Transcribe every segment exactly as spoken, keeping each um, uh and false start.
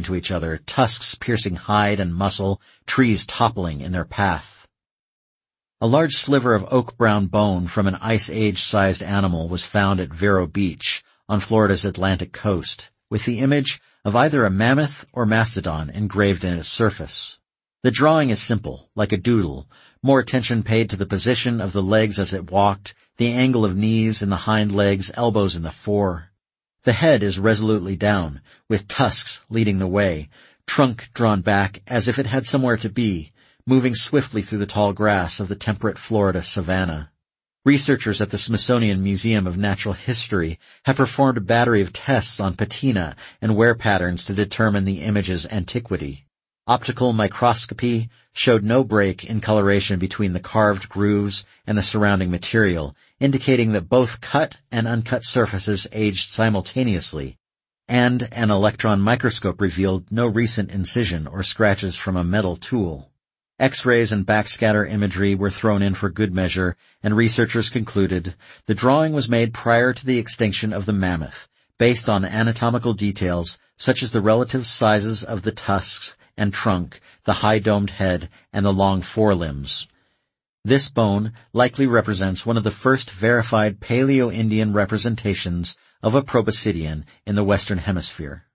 into each other, tusks piercing hide and muscle, trees toppling in their path. A large sliver of oak-brown bone from an Ice Age-sized animal was found at Vero Beach on Florida's Atlantic coast, with the image of either a mammoth or mastodon engraved in its surface. The drawing is simple, like a doodle, more attention paid to the position of the legs as it walked, the angle of knees in the hind legs, elbows in the fore. The head is resolutely down, with tusks leading the way, trunk drawn back as if it had somewhere to be, moving swiftly through the tall grass of the temperate Florida savanna. Researchers at the Smithsonian Museum of Natural History have performed a battery of tests on patina and wear patterns to determine the image's antiquity. Optical microscopy showed no break in coloration between the carved grooves and the surrounding material, indicating that both cut and uncut surfaces aged simultaneously, and an electron microscope revealed no recent incision or scratches from a metal tool. X-rays and backscatter imagery were thrown in for good measure, and researchers concluded the drawing was made prior to the extinction of the mammoth, based on anatomical details such as the relative sizes of the tusks and trunk, the high-domed head, and the long forelimbs. This bone likely represents one of the first verified Paleo-Indian representations of a proboscidean in the Western Hemisphere.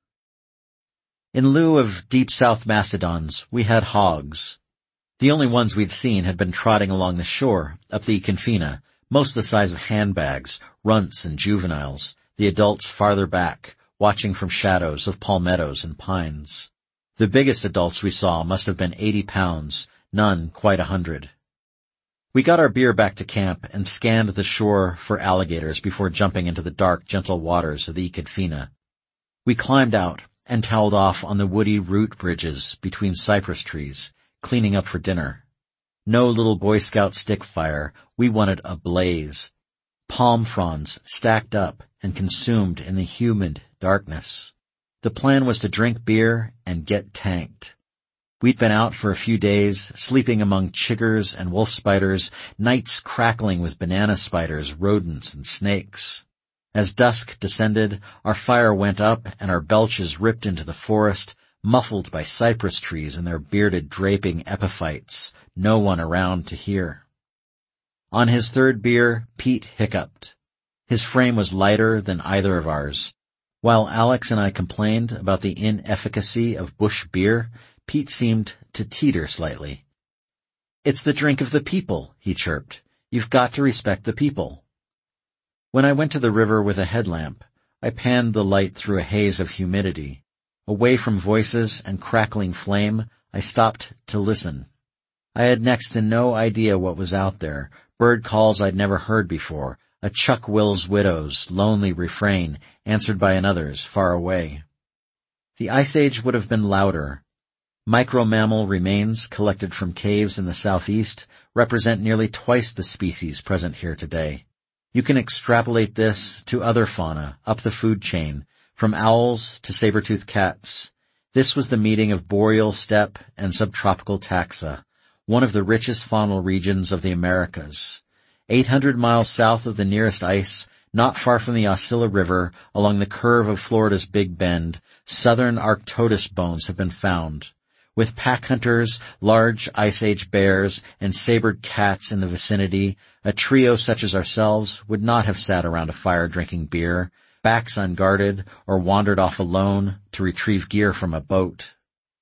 In lieu of deep south mastodons, we had hogs. The only ones we'd seen had been trotting along the shore, up the Econfina, most the size of handbags, runts and juveniles, the adults farther back, watching from shadows of palmettos and pines. The biggest adults we saw must have been eighty pounds, none quite a hundred. We got our beer back to camp and scanned the shore for alligators before jumping into the dark, gentle waters of the Econfina. We climbed out and toweled off on the woody root bridges between cypress trees, cleaning up for dinner. No little Boy Scout stick fire, we wanted a blaze. Palm fronds stacked up and consumed in the humid darkness. The plan was to drink beer and get tanked. We'd been out for a few days, sleeping among chiggers and wolf spiders, nights crackling with banana spiders, rodents, and snakes. As dusk descended, our fire went up and our belches ripped into the forest, muffled by cypress trees and their bearded draping epiphytes, no one around to hear. On his third beer, Pete hiccuped. His frame was lighter than either of ours. While Alex and I complained about the inefficacy of bush beer, Pete seemed to teeter slightly. "It's the drink of the people," he chirped. "You've got to respect the people." When I went to the river with a headlamp, I panned the light through a haze of humidity. Away from voices and crackling flame, I stopped to listen. I had next to no idea what was out there, bird calls I'd never heard before, a Chuck Will's widow's lonely refrain answered by another's far away. The Ice Age would have been louder. Micro-mammal remains collected from caves in the southeast represent nearly twice the species present here today. You can extrapolate this to other fauna up the food chain, from owls to saber-toothed cats. This was the meeting of boreal steppe and subtropical taxa, one of the richest faunal regions of the Americas. Eight hundred miles south of the nearest ice, not far from the Osceola River, along the curve of Florida's Big Bend, southern Arctodus bones have been found. With pack hunters, large Ice Age bears, and sabered cats in the vicinity, a trio such as ourselves would not have sat around a fire drinking beer, backs unguarded, or wandered off alone to retrieve gear from a boat.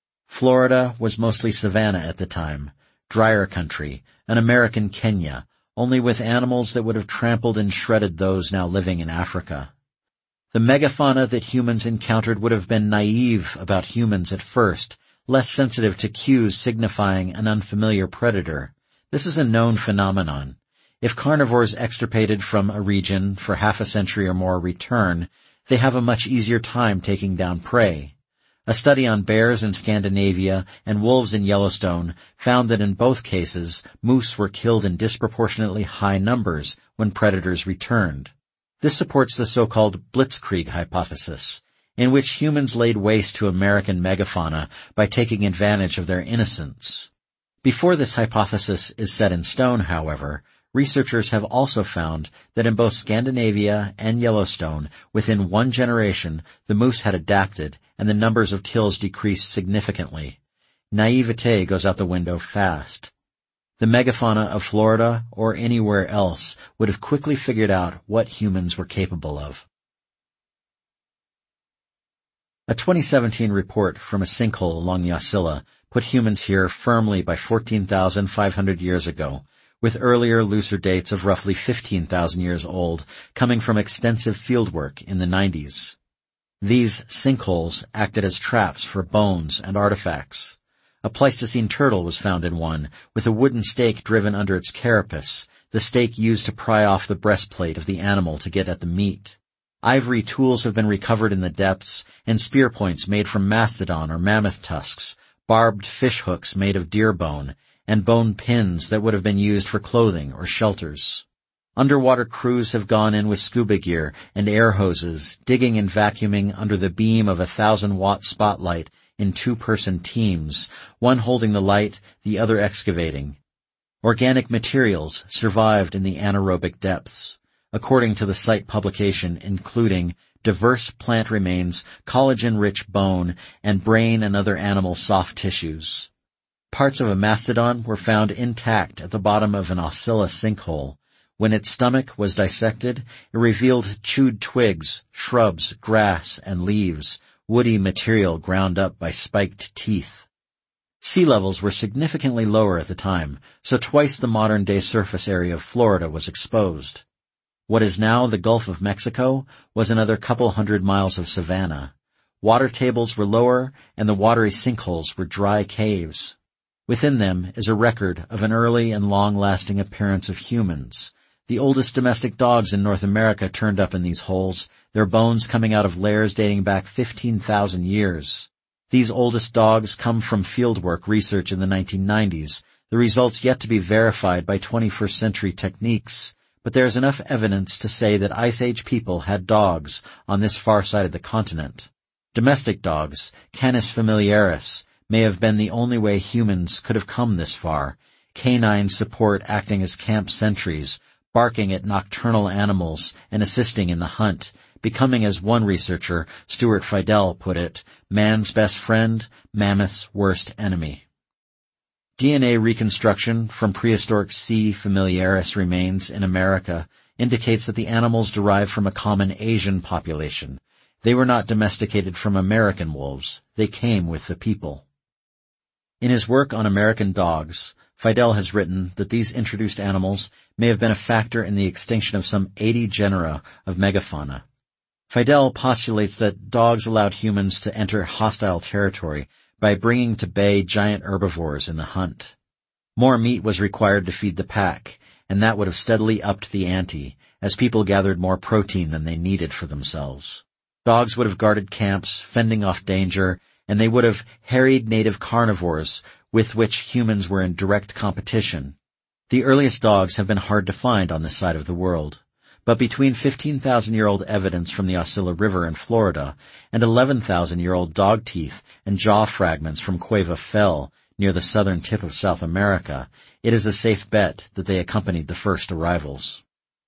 Florida was mostly savanna at the time, drier country, an American Kenya, only with animals that would have trampled and shredded those now living in Africa. The megafauna that humans encountered would have been naive about humans at first, less sensitive to cues signifying an unfamiliar predator. This is a known phenomenon. If carnivores extirpated from a region for half a century or more return, they have a much easier time taking down prey. A study on bears in Scandinavia and wolves in Yellowstone found that in both cases, moose were killed in disproportionately high numbers when predators returned. This supports the so-called blitzkrieg hypothesis, in which humans laid waste to American megafauna by taking advantage of their innocence. Before this hypothesis is set in stone, however, Researchers have also found that in both Scandinavia and Yellowstone, within one generation, the moose had adapted and the numbers of kills decreased significantly. Naivete goes out the window fast. The megafauna of Florida or anywhere else would have quickly figured out what humans were capable of. A twenty seventeen report from a sinkhole along the Aucilla put humans here firmly by fourteen thousand five hundred years ago, with earlier looser dates of roughly fifteen thousand years old coming from extensive fieldwork in the nineties. These sinkholes acted as traps for bones and artifacts. A Pleistocene turtle was found in one, with a wooden stake driven under its carapace, the stake used to pry off the breastplate of the animal to get at the meat. Ivory tools have been recovered in the depths, and spear points made from mastodon or mammoth tusks, barbed fish hooks made of deer bone, and bone pins that would have been used for clothing or shelters. Underwater crews have gone in with scuba gear and air hoses, digging and vacuuming under the beam of a thousand-watt spotlight in two-person teams, one holding the light, the other excavating. Organic materials survived in the anaerobic depths, according to the site publication, including diverse plant remains, collagen-rich bone, and brain and other animal soft tissues. Parts of a mastodon were found intact at the bottom of an Aucilla sinkhole. When its stomach was dissected, it revealed chewed twigs, shrubs, grass, and leaves, woody material ground up by spiked teeth. Sea levels were significantly lower at the time, so twice the modern-day surface area of Florida was exposed. What is now the Gulf of Mexico was another couple hundred miles of savanna. Water tables were lower, and the watery sinkholes were dry caves. Within them is a record of an early and long-lasting appearance of humans. The oldest domestic dogs in North America turned up in these holes, their bones coming out of lairs dating back fifteen thousand years. These oldest dogs come from fieldwork research in the nineteen nineties, the results yet to be verified by twenty-first century techniques, but there is enough evidence to say that Ice Age people had dogs on this far side of the continent. Domestic dogs, Canis familiaris, may have been the only way humans could have come this far, canine support acting as camp sentries, barking at nocturnal animals and assisting in the hunt, becoming, as one researcher, Stuart Fidel, put it, man's best friend, mammoth's worst enemy. D N A reconstruction from prehistoric C. familiaris remains in America indicates that the animals derived from a common Asian population. They were not domesticated from American wolves. They came with the people. In his work on American dogs, Fidel has written that these introduced animals may have been a factor in the extinction of some eighty genera of megafauna. Fidel postulates that dogs allowed humans to enter hostile territory by bringing to bay giant herbivores in the hunt. More meat was required to feed the pack, and that would have steadily upped the ante, as people gathered more protein than they needed for themselves. Dogs would have guarded camps, fending off danger, and they would have harried native carnivores with which humans were in direct competition. The earliest dogs have been hard to find on this side of the world, but between fifteen thousand year old evidence from the Aucilla River in Florida and eleven thousand year old dog teeth and jaw fragments from Cueva Fell near the southern tip of South America, it is a safe bet that they accompanied the first arrivals.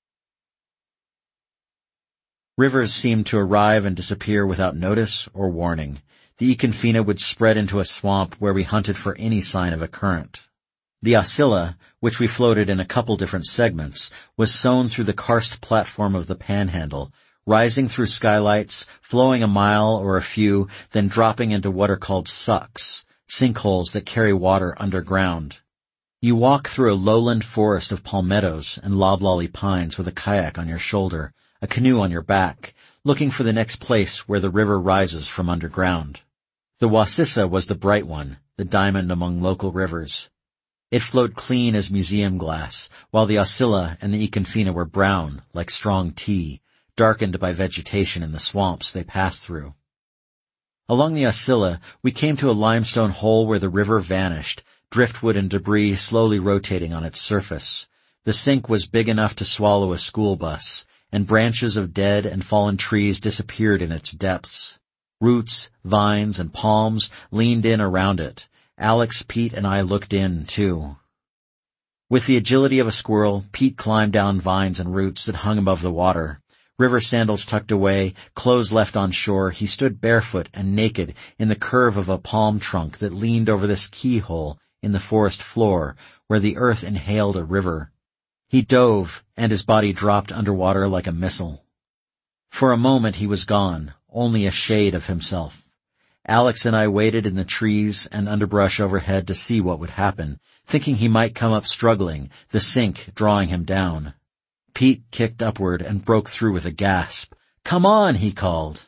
Rivers seemed to arrive and disappear without notice or warning. The Econfina would spread into a swamp where we hunted for any sign of a current. The Aucilla, which we floated in a couple different segments, was sown through the karst platform of the Panhandle, rising through skylights, flowing a mile or a few, then dropping into what are called sucks, sinkholes that carry water underground. You walk through a lowland forest of palmettos and loblolly pines with a kayak on your shoulder, a canoe on your back, looking for the next place where the river rises from underground. The Wassissa was the bright one, the diamond among local rivers. It flowed clean as museum glass, while the Aucilla and the Econfina were brown, like strong tea, darkened by vegetation in the swamps they passed through. Along the Aucilla, we came to a limestone hole where the river vanished, driftwood and debris slowly rotating on its surface. The sink was big enough to swallow a school bus, and branches of dead and fallen trees disappeared in its depths. Roots, vines, and palms leaned in around it. Alex, Pete, and I looked in, too. With the agility of a squirrel, Pete climbed down vines and roots that hung above the water. River sandals tucked away, clothes left on shore, he stood barefoot and naked in the curve of a palm trunk that leaned over this keyhole in the forest floor where the earth inhaled a river. He dove, and his body dropped underwater like a missile. For a moment he was gone, only a shade of himself. Alex and I waited in the trees and underbrush overhead to see what would happen, thinking he might come up struggling, the sink drawing him down. Pete kicked upward and broke through with a gasp. "Come on," he called.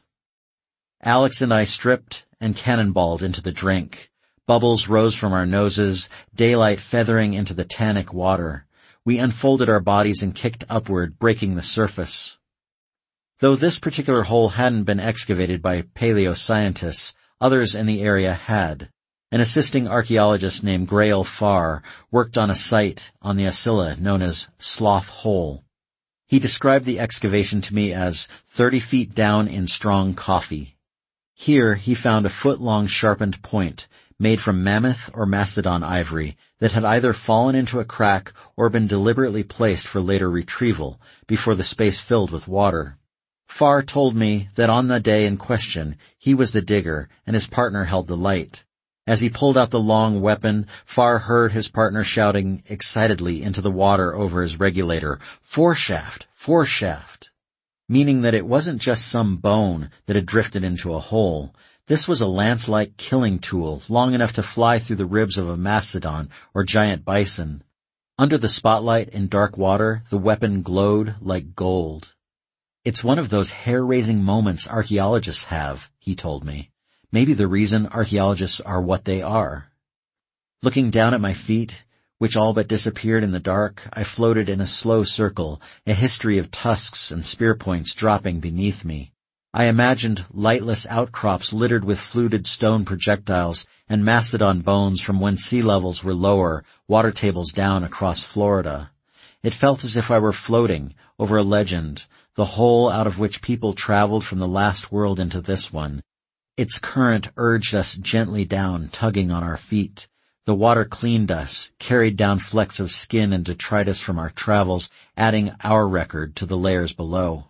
Alex and I stripped and cannonballed into the drink. Bubbles rose from our noses, daylight feathering into the tannic water. We unfolded our bodies and kicked upward, breaking the surface. Though this particular hole hadn't been excavated by paleoscientists, others in the area had. An assisting archaeologist named Grail Farr worked on a site on the Oscilla known as Sloth Hole. He described the excavation to me as thirty feet down in strong coffee. Here he found a foot-long sharpened point, made from mammoth or mastodon ivory, that had either fallen into a crack or been deliberately placed for later retrieval, before the space filled with water. Farr told me that on the day in question, he was the digger and his partner held the light. As he pulled out the long weapon, Farr heard his partner shouting excitedly into the water over his regulator, "Foreshaft! Foreshaft!" Meaning that it wasn't just some bone that had drifted into a hole. This was a lance-like killing tool, long enough to fly through the ribs of a mastodon or giant bison. Under the spotlight in dark water, the weapon glowed like gold. "It's one of those hair-raising moments archaeologists have," he told me. Maybe the reason archaeologists are what they are. Looking down at my feet, which all but disappeared in the dark, I floated in a slow circle, a history of tusks and spear points dropping beneath me. I imagined lightless outcrops littered with fluted stone projectiles and mastodon bones from when sea levels were lower, water tables down across Florida. It felt as if I were floating over a legend, the hole out of which people traveled from the last world into this one. Its current urged us gently down, tugging on our feet. The water cleaned us, carried down flecks of skin and detritus from our travels, adding our record to the layers below.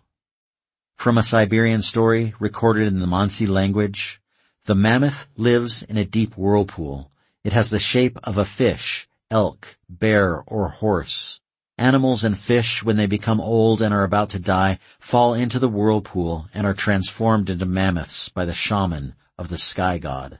From a Siberian story recorded in the Mansi language, the mammoth lives in a deep whirlpool. It has the shape of a fish, elk, bear, or horse. Animals and fish, when they become old and are about to die, fall into the whirlpool and are transformed into mammoths by the shaman of the sky god.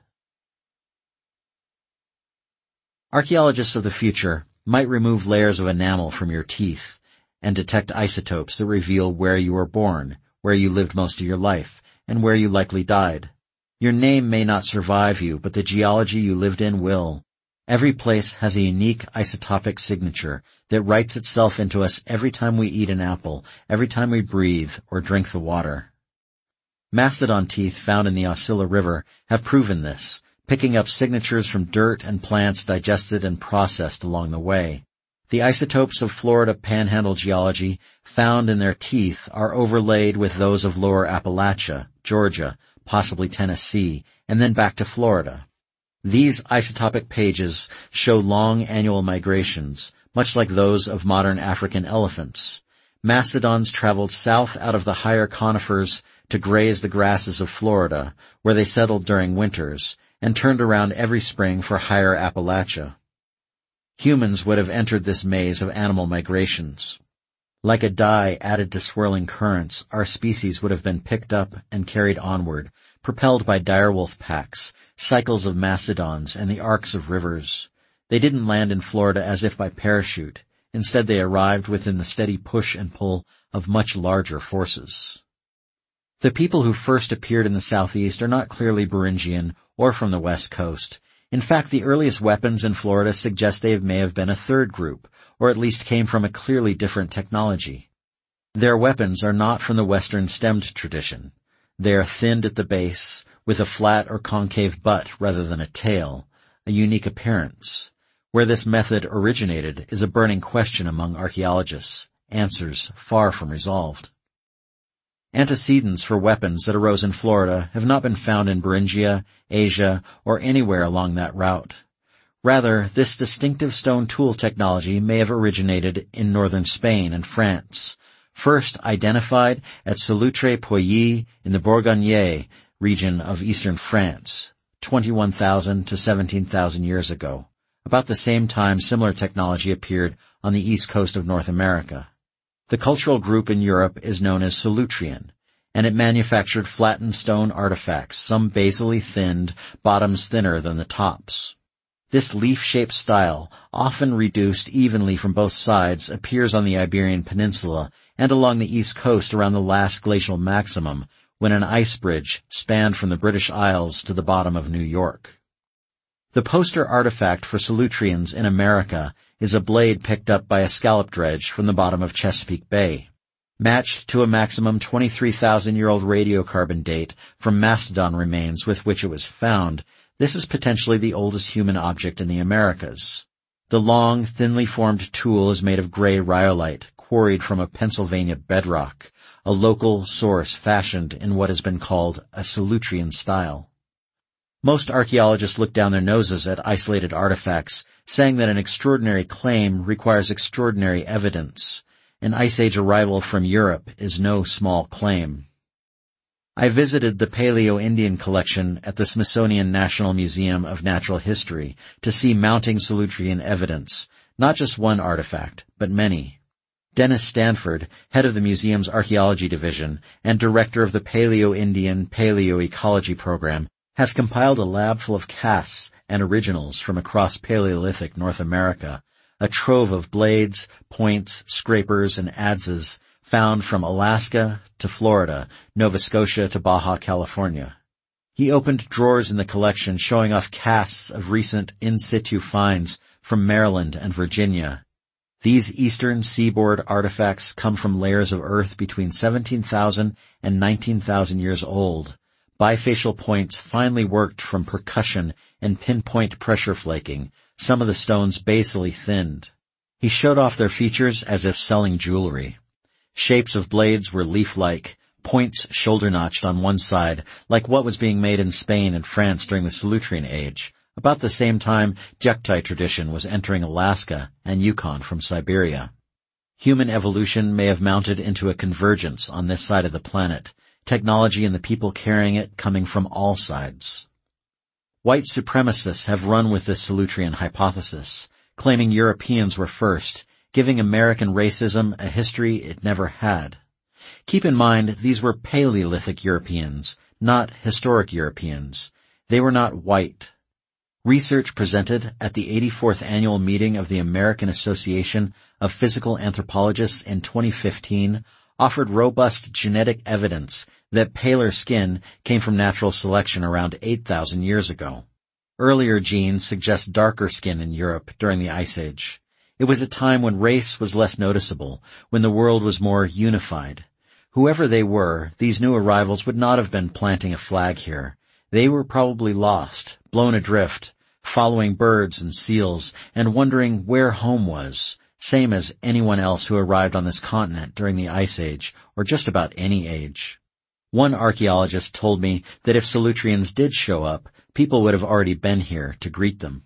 Archaeologists of the future might remove layers of enamel from your teeth and detect isotopes that reveal where you were born, where you lived most of your life, and where you likely died. Your name may not survive you, but the geology you lived in will. Every place has a unique isotopic signature that writes itself into us every time we eat an apple, every time we breathe or drink the water. Mastodon teeth found in the Oscilla River have proven this, picking up signatures from dirt and plants digested and processed along the way. The isotopes of Florida panhandle geology found in their teeth are overlaid with those of lower Appalachia, Georgia, possibly Tennessee, and then back to Florida. These isotopic pages show long annual migrations, much like those of modern African elephants. Mastodons traveled south out of the higher conifers to graze the grasses of Florida, where they settled during winters, and turned around every spring for higher Appalachia. Humans would have entered this maze of animal migrations. Like a dye added to swirling currents, our species would have been picked up and carried onward, propelled by direwolf packs, cycles of mastodons, and the arcs of rivers. They didn't land in Florida as if by parachute. Instead, they arrived within the steady push and pull of much larger forces. The people who first appeared in the southeast are not clearly Beringian or from the west coast. In fact, the earliest weapons in Florida suggest they may have been a third group, or at least came from a clearly different technology. Their weapons are not from the Western stemmed tradition. They are thinned at the base, with a flat or concave butt rather than a tail, a unique appearance. Where this method originated is a burning question among archaeologists, answers far from resolved. Antecedents for weapons that arose in Florida have not been found in Beringia, Asia, or anywhere along that route. Rather, this distinctive stone tool technology may have originated in northern Spain and France, first identified at Solutré-Pouilly in the Bourgogne region of eastern France, twenty-one thousand to seventeen thousand years ago. About the same time similar technology appeared on the east coast of North America. The cultural group in Europe is known as Solutrean, and it manufactured flattened stone artifacts, some basally thinned, bottoms thinner than the tops. This leaf-shaped style, often reduced evenly from both sides, appears on the Iberian Peninsula and along the east coast around the last glacial maximum, when an ice bridge spanned from the British Isles to the bottom of New York. The poster artifact for Solutreans in America is a blade picked up by a scallop dredge from the bottom of Chesapeake Bay. Matched to a maximum twenty-three thousand year old radiocarbon date from mastodon remains with which it was found, this is potentially the oldest human object in the Americas. The long, thinly formed tool is made of gray rhyolite, quarried from a Pennsylvania bedrock, a local source fashioned in what has been called a Solutrean style. Most archaeologists look down their noses at isolated artifacts, saying that an extraordinary claim requires extraordinary evidence. An Ice Age arrival from Europe is no small claim. I visited the Paleo-Indian collection at the Smithsonian National Museum of Natural History to see mounting Solutrean evidence, not just one artifact, but many. Dennis Stanford, head of the museum's archaeology division and director of the Paleo-Indian Paleoecology program, has compiled a lab full of casts and originals from across Paleolithic North America, a trove of blades, points, scrapers, and adzes found from Alaska to Florida, Nova Scotia to Baja California. He opened drawers in the collection showing off casts of recent in situ finds from Maryland and Virginia. These eastern seaboard artifacts come from layers of earth between seventeen thousand and nineteen thousand years old. Bifacial points finely worked from percussion and pinpoint pressure flaking, some of the stones basally thinned. He showed off their features as if selling jewelry. Shapes of blades were leaf-like, points shoulder-notched on one side, like what was being made in Spain and France during the Solutrean age. About the same time, Juktai tradition was entering Alaska and Yukon from Siberia. Human evolution may have mounted into a convergence on this side of the planet, technology and the people carrying it coming from all sides. White supremacists have run with this Solutrean hypothesis, claiming Europeans were first, giving American racism a history it never had. Keep in mind, these were Paleolithic Europeans, not historic Europeans. They were not white. Research presented at the eighty-fourth annual meeting of the American Association of Physical Anthropologists in twenty fifteen offered robust genetic evidence that paler skin came from natural selection around eight thousand years ago. Earlier genes suggest darker skin in Europe during the Ice Age. It was a time when race was less noticeable, when the world was more unified. Whoever they were, these new arrivals would not have been planting a flag here. They were probably lost, blown adrift, following birds and seals, and wondering where home was, same as anyone else who arrived on this continent during the Ice Age, or just about any age. One archaeologist told me that if Solutreans did show up, people would have already been here to greet them.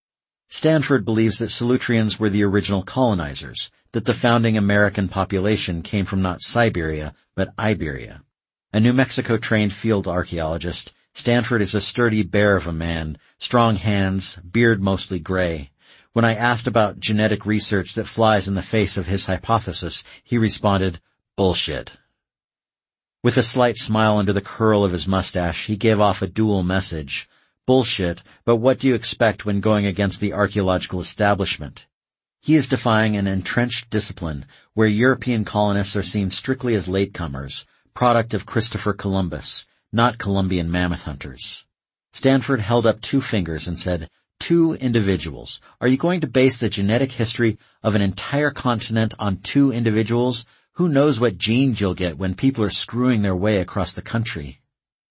Stanford believes that Solutreans were the original colonizers, that the founding American population came from not Siberia, but Iberia. A New Mexico-trained field archaeologist, Stanford is a sturdy bear of a man, strong hands, beard mostly gray. When I asked about genetic research that flies in the face of his hypothesis, he responded, "Bullshit." With a slight smile under the curl of his mustache, he gave off a dual message. Bullshit, but what do you expect when going against the archaeological establishment? He is defying an entrenched discipline where European colonists are seen strictly as latecomers, product of Christopher Columbus, not Columbian mammoth hunters. Stanford held up two fingers and said, Two individuals. Are you going to base the genetic history of an entire continent on two individuals? Who knows what genes you'll get when people are screwing their way across the country?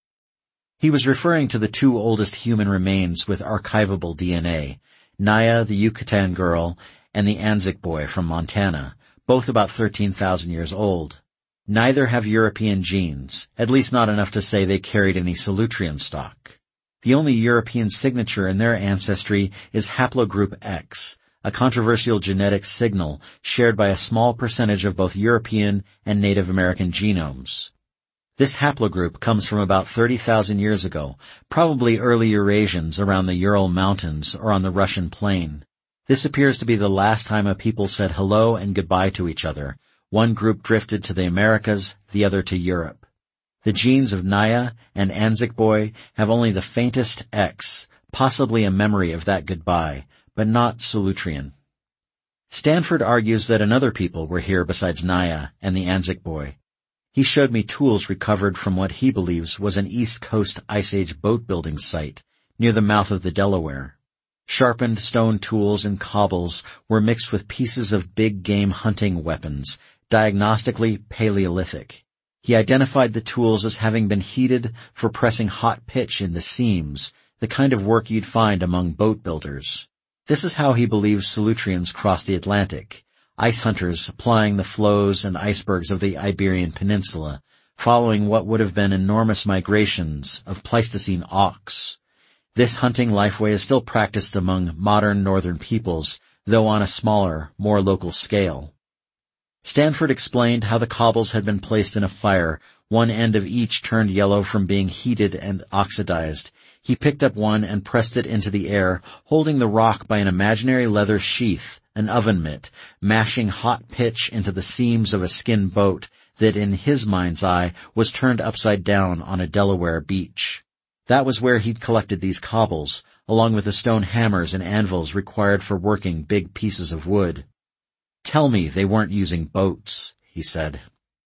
He was referring to the two oldest human remains with archivable D N A, Naya the Yucatan girl and the Anzac boy from Montana, both about thirteen thousand years old. Neither have European genes, at least not enough to say they carried any Solutrean stock. The only European signature in their ancestry is haplogroup X, a controversial genetic signal shared by a small percentage of both European and Native American genomes. This haplogroup comes from about thirty thousand years ago, probably early Eurasians around the Ural Mountains or on the Russian plain. This appears to be the last time a people said hello and goodbye to each other. One group drifted to the Americas, the other to Europe. The genes of Naya and Anzikboy have only the faintest X, possibly a memory of that goodbye, but not Solutrean. Stanford argues that another people were here besides Naya and the Anzikboy. He showed me tools recovered from what he believes was an East Coast Ice Age boat-building site near the mouth of the Delaware. Sharpened stone tools and cobbles were mixed with pieces of big game hunting weapons, diagnostically Paleolithic. He identified the tools as having been heated for pressing hot pitch into seams, the kind of work you'd find among boat builders. This is how he believes Solutreans crossed the Atlantic, ice hunters plying the floes and icebergs of the Iberian Peninsula, following what would have been enormous migrations of Pleistocene auks. This hunting lifeway is still practiced among modern northern peoples, though on a smaller, more local scale. Stanford explained how the cobbles had been placed in a fire, one end of each turned yellow from being heated and oxidized. He picked up one and pressed it into the air, holding the rock by an imaginary leather sheath, an oven mitt, mashing hot pitch into the seams of a skin boat that in his mind's eye was turned upside down on a Delaware beach. That was where he'd collected these cobbles, along with the stone hammers and anvils required for working big pieces of wood. "Tell me they weren't using boats," he said.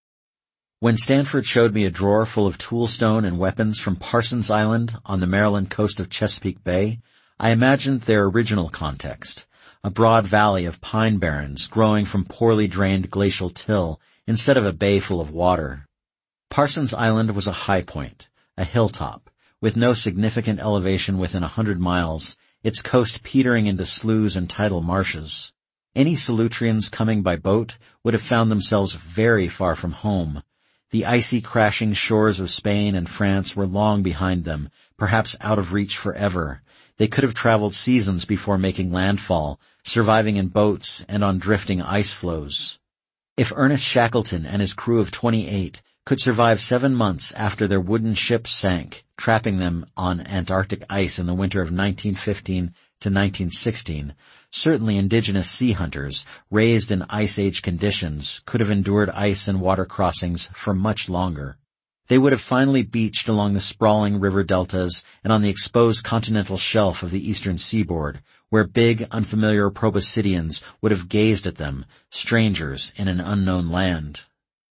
When Stanford showed me a drawer full of toolstone and weapons from Parsons Island on the Maryland coast of Chesapeake Bay, I imagined their original context, a broad valley of pine barrens growing from poorly drained glacial till instead of a bay full of water. Parsons Island was a high point, a hilltop, with no significant elevation within a hundred miles, its coast petering into sloughs and tidal marshes. Any Solutreans coming by boat would have found themselves very far from home. The icy crashing shores of Spain and France were long behind them, perhaps out of reach forever. They could have traveled seasons before making landfall, surviving in boats and on drifting ice floes. If Ernest Shackleton and his crew of twenty-eight could survive seven months after their wooden ship sank, trapping them on Antarctic ice in the winter of nineteen fifteen to nineteen sixteen, certainly indigenous sea hunters, raised in Ice Age conditions, could have endured ice and water crossings for much longer. They would have finally beached along the sprawling river deltas and on the exposed continental shelf of the eastern seaboard, where big, unfamiliar proboscideans would have gazed at them, strangers in an unknown land.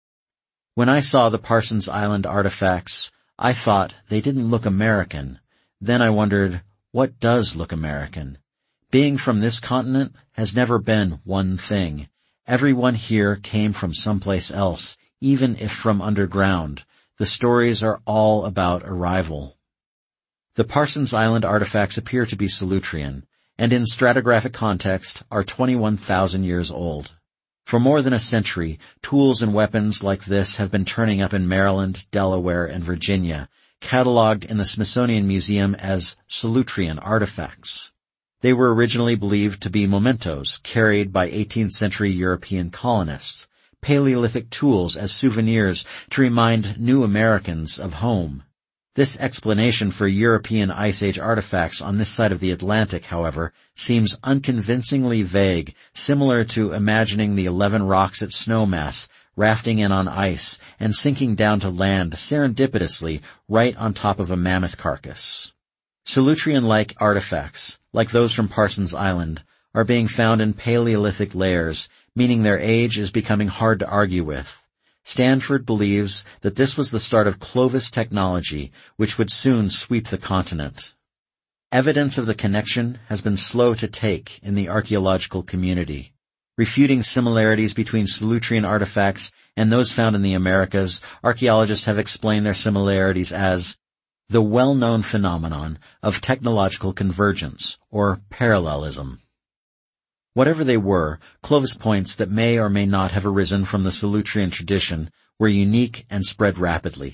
When I saw the Parsons Island artifacts, I thought they didn't look American. Then I wondered, what does look American? Being from this continent has never been one thing. Everyone here came from someplace else, even if from underground. The stories are all about arrival. The Parsons Island artifacts appear to be Solutrean, and in stratigraphic context are twenty-one thousand years old. For more than a century, tools and weapons like this have been turning up in Maryland, Delaware, and Virginia, cataloged in the Smithsonian Museum as Solutrean artifacts. They were originally believed to be mementos carried by eighteenth century European colonists, Paleolithic tools as souvenirs to remind new Americans of home. This explanation for European Ice Age artifacts on this side of the Atlantic, however, seems unconvincingly vague, similar to imagining the eleven rocks at Snowmass rafting in on ice and sinking down to land serendipitously right on top of a mammoth carcass. Solutrean-like artifacts, like those from Parsons Island, are being found in Paleolithic layers, meaning their age is becoming hard to argue with. Stanford believes that this was the start of Clovis technology, which would soon sweep the continent. Evidence of the connection has been slow to take in the archaeological community. Refuting similarities between Solutrean artifacts and those found in the Americas, archaeologists have explained their similarities as the well-known phenomenon of technological convergence, or parallelism. Whatever they were, Clovis points that may or may not have arisen from the Solutrean tradition were unique and spread rapidly.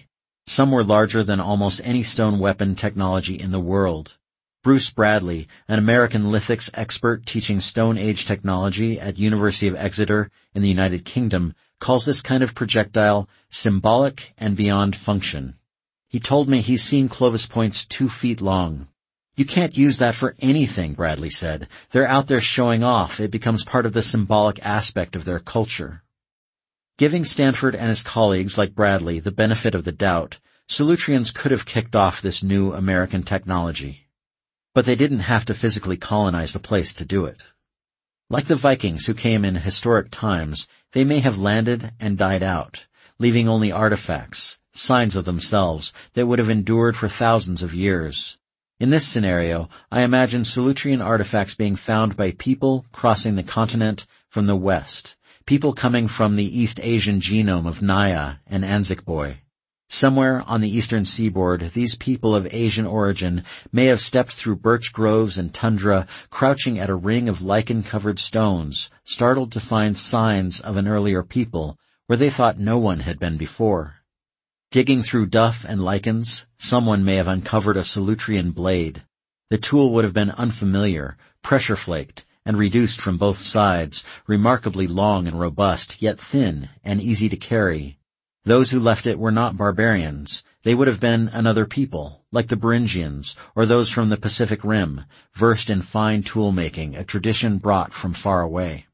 Some were larger than almost any stone weapon technology in the world. Bruce Bradley, an American lithics expert teaching Stone Age technology at University of Exeter in the United Kingdom, calls this kind of projectile symbolic and beyond function. He told me he's seen Clovis points two feet long. You can't use that for anything, Bradley said. They're out there showing off. It becomes part of the symbolic aspect of their culture. Giving Stanford and his colleagues like Bradley the benefit of the doubt, Solutreans could have kicked off this new American technology. But they didn't have to physically colonize the place to do it. Like the Vikings who came in historic times, they may have landed and died out, leaving only artifacts, signs of themselves, that would have endured for thousands of years. In this scenario, I imagine Solutrean artifacts being found by people crossing the continent from the west, people coming from the East Asian genome of Naya and Anzikboy. Somewhere on the eastern seaboard, these people of Asian origin may have stepped through birch groves and tundra, crouching at a ring of lichen-covered stones, startled to find signs of an earlier people where they thought no one had been before. Digging through duff and lichens, someone may have uncovered a Solutrean blade. The tool would have been unfamiliar, pressure-flaked, and reduced from both sides, remarkably long and robust, yet thin and easy to carry. Those who left it were not barbarians. They would have been another people, like the Beringians, or those from the Pacific Rim, versed in fine tool-making, a tradition brought from far away.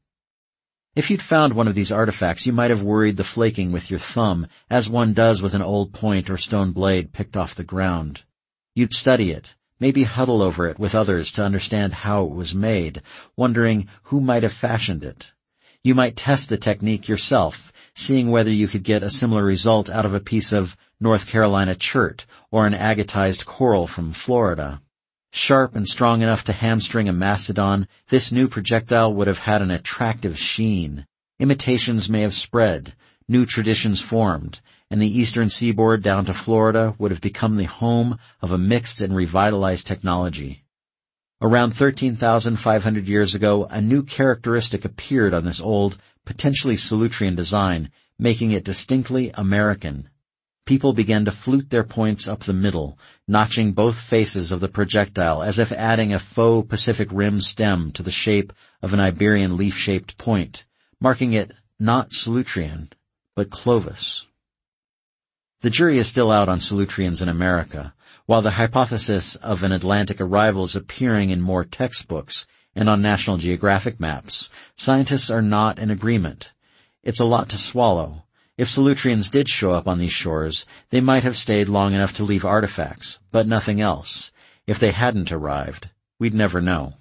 If you'd found one of these artifacts, you might have worried the flaking with your thumb, as one does with an old point or stone blade picked off the ground. You'd study it, maybe huddle over it with others to understand how it was made, wondering who might have fashioned it. You might test the technique yourself, seeing whether you could get a similar result out of a piece of North Carolina chert or an agatized coral from Florida. Sharp and strong enough to hamstring a mastodon, this new projectile would have had an attractive sheen. Imitations may have spread, new traditions formed, and the eastern seaboard down to Florida would have become the home of a mixed and revitalized technology. Around thirteen thousand five hundred years ago, a new characteristic appeared on this old, potentially Solutrean design, making it distinctly American. People began to flute their points up the middle, notching both faces of the projectile as if adding a faux Pacific Rim stem to the shape of an Iberian leaf-shaped point, marking it not Solutrean, but Clovis. The jury is still out on Solutreans in America. While the hypothesis of an Atlantic arrival is appearing in more textbooks and on National Geographic maps, scientists are not in agreement. It's a lot to swallow. If Solutreans did show up on these shores, they might have stayed long enough to leave artifacts, but nothing else. If they hadn't arrived, we'd never know.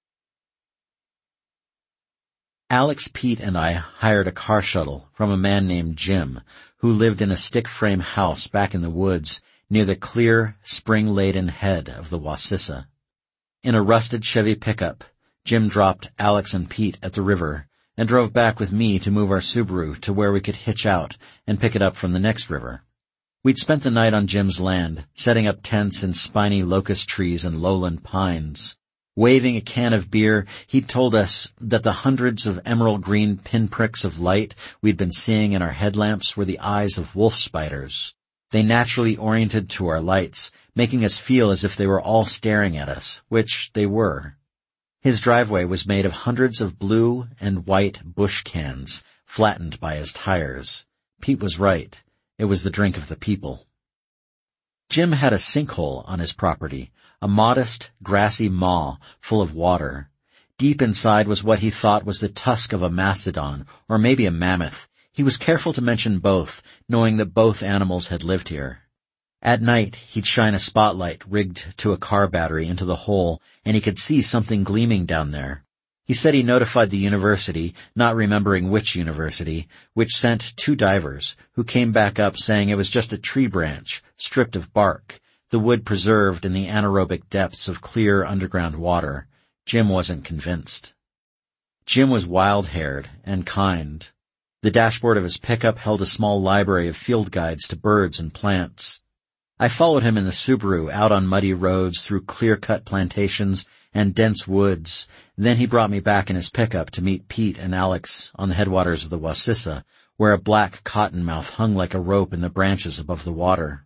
Alex, Pete, and I hired a car shuttle from a man named Jim, who lived in a stick-frame house back in the woods near the clear, spring-laden head of the Wassissa. In a rusted Chevy pickup, Jim dropped Alex and Pete at the river and drove back with me to move our Subaru to where we could hitch out and pick it up from the next river. We'd spent the night on Jim's land, setting up tents in spiny locust trees and lowland pines. Waving a can of beer, he'd told us that the hundreds of emerald green pinpricks of light we'd been seeing in our headlamps were the eyes of wolf spiders. They naturally oriented to our lights, making us feel as if they were all staring at us, which they were. His driveway was made of hundreds of blue and white bush cans, flattened by his tires. Pete was right. It was the drink of the people. Jim had a sinkhole on his property, a modest, grassy maw full of water. Deep inside was what he thought was the tusk of a mastodon, or maybe a mammoth. He was careful to mention both, knowing that both animals had lived here. At night, he'd shine a spotlight rigged to a car battery into the hole, and he could see something gleaming down there. He said he notified the university, not remembering which university, which sent two divers, who came back up saying it was just a tree branch, stripped of bark, the wood preserved in the anaerobic depths of clear underground water. Jim wasn't convinced. Jim was wild-haired and kind. The dashboard of his pickup held a small library of field guides to birds and plants. I followed him in the Subaru out on muddy roads through clear-cut plantations and dense woods. Then he brought me back in his pickup to meet Pete and Alex on the headwaters of the Wassissa, where a black cottonmouth hung like a rope in the branches above the water.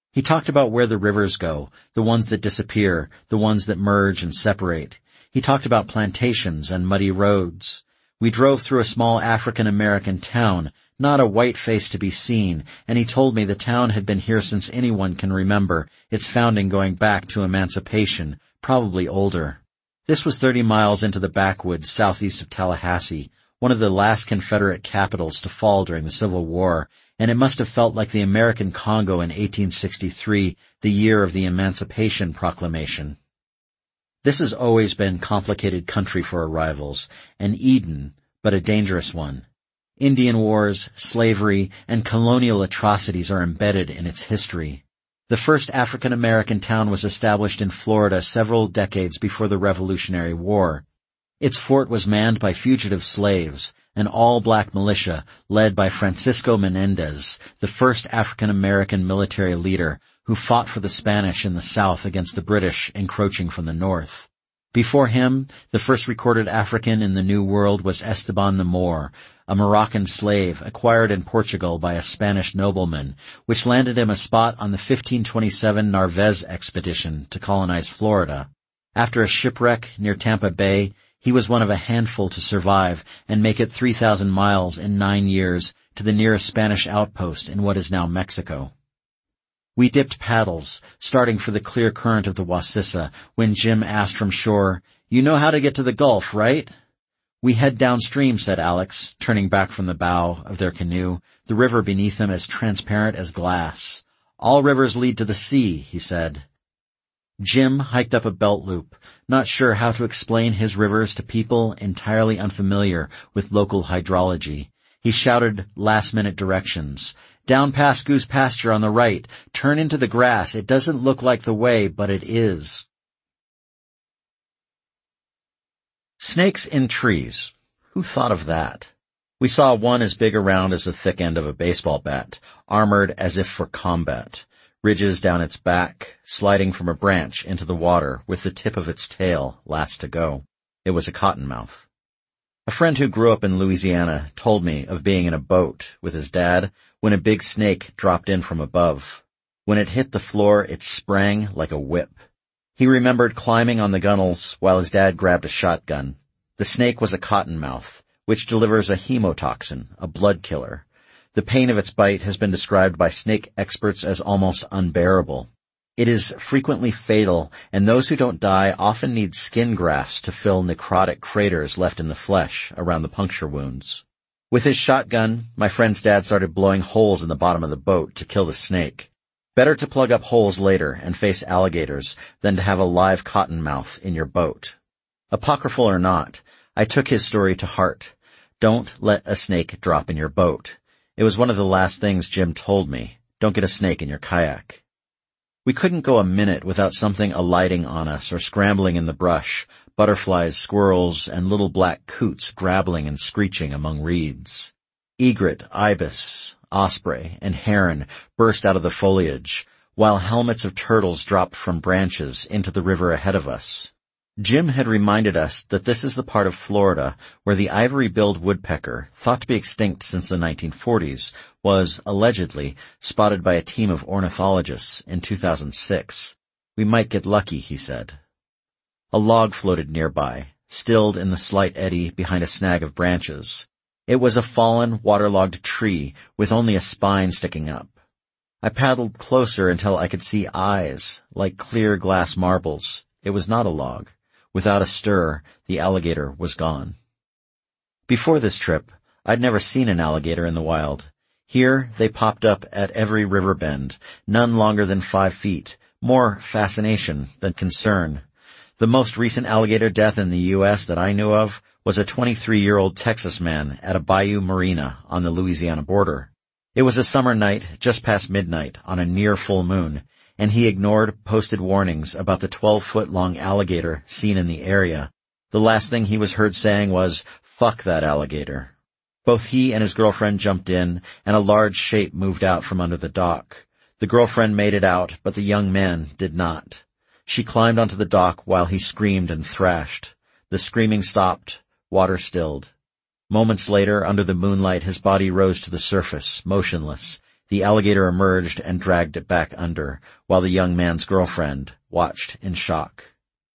He talked about where the rivers go, the ones that disappear, the ones that merge and separate. He talked about plantations and muddy roads. We drove through a small African-American town, not a white face to be seen, and he told me the town had been here since anyone can remember, its founding going back to emancipation, probably older. This was thirty miles into the backwoods southeast of Tallahassee, one of the last Confederate capitals to fall during the Civil War, and it must have felt like the American Congo in eighteen sixty-three, the year of the Emancipation Proclamation. This has always been complicated country for arrivals, an Eden, but a dangerous one. Indian wars, slavery, and colonial atrocities are embedded in its history. The first African-American town was established in Florida several decades before the Revolutionary War. Its fort was manned by fugitive slaves, an all-black militia led by Francisco Menendez, the first African-American military leader who fought for the Spanish in the South against the British encroaching from the North. Before him, the first recorded African in the New World was Esteban the Moor, a Moroccan slave acquired in Portugal by a Spanish nobleman, which landed him a spot on the fifteen twenty-seven Narvaez expedition to colonize Florida. After a shipwreck near Tampa Bay, he was one of a handful to survive and make it three thousand miles in nine years to the nearest Spanish outpost in what is now Mexico. We dipped paddles, starting for the clear current of the Wassissa, when Jim asked from shore, "You know how to get to the Gulf, right?" "We head downstream," said Alex, turning back from the bow of their canoe, the river beneath them as transparent as glass. "All rivers lead to the sea," he said. Jim hiked up a belt loop, not sure how to explain his rivers to people entirely unfamiliar with local hydrology. He shouted last-minute directions. "Down past Goose Pasture on the right. Turn into the grass. It doesn't look like the way, but it is." Snakes in trees. Who thought of that? We saw one as big around as the thick end of a baseball bat, armored as if for combat. Ridges down its back, sliding from a branch into the water with the tip of its tail last to go. It was a cottonmouth. A friend who grew up in Louisiana told me of being in a boat with his dad when a big snake dropped in from above. When it hit the floor, it sprang like a whip. He remembered climbing on the gunnels while his dad grabbed a shotgun. The snake was a cottonmouth, which delivers a hemotoxin, a blood killer. The pain of its bite has been described by snake experts as almost unbearable. It is frequently fatal, and those who don't die often need skin grafts to fill necrotic craters left in the flesh around the puncture wounds. With his shotgun, my friend's dad started blowing holes in the bottom of the boat to kill the snake. Better to plug up holes later and face alligators than to have a live cottonmouth in your boat. Apocryphal or not, I took his story to heart. Don't let a snake drop in your boat. It was one of the last things Jim told me. Don't get a snake in your kayak. We couldn't go a minute without something alighting on us or scrambling in the brush, butterflies, squirrels, and little black coots grabbling and screeching among reeds. Egret, ibis, osprey, and heron burst out of the foliage, while helmets of turtles dropped from branches into the river ahead of us. Jim had reminded us that this is the part of Florida where the ivory-billed woodpecker, thought to be extinct since the nineteen forties, was, allegedly, spotted by a team of ornithologists in two thousand six. We might get lucky, he said. A log floated nearby, stilled in the slight eddy behind a snag of branches. It was a fallen, waterlogged tree with only a spine sticking up. I paddled closer until I could see eyes, like clear glass marbles. It was not a log. Without a stir, the alligator was gone. Before this trip, I'd never seen an alligator in the wild. Here, they popped up at every river bend, none longer than five feet, more fascination than concern. The most recent alligator death in the U S that I knew of was a twenty-three-year-old Texas man at a bayou marina on the Louisiana border. It was a summer night, just past midnight, on a near full moon, and he ignored posted warnings about the twelve-foot-long alligator seen in the area. The last thing he was heard saying was, "Fuck that alligator." Both he and his girlfriend jumped in, and a large shape moved out from under the dock. The girlfriend made it out, but the young man did not. She climbed onto the dock while he screamed and thrashed. The screaming stopped, water stilled. Moments later, under the moonlight, his body rose to the surface, motionless, The alligator emerged and dragged it back under, while the young man's girlfriend watched in shock.